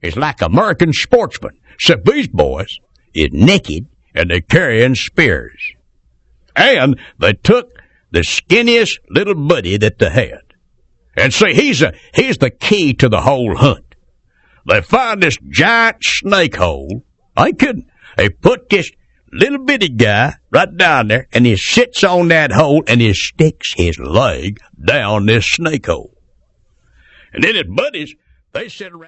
is like American sportsmen, except these boys is naked and they're carrying spears. And they took the skinniest little buddy that they had. And see, he's the key to the whole hunt. They find this giant snake hole. I ain't kidding. They put this little bitty guy right down there, and he sits on that hole, and he sticks his leg down this snake hole. And then his buddies, they sit around.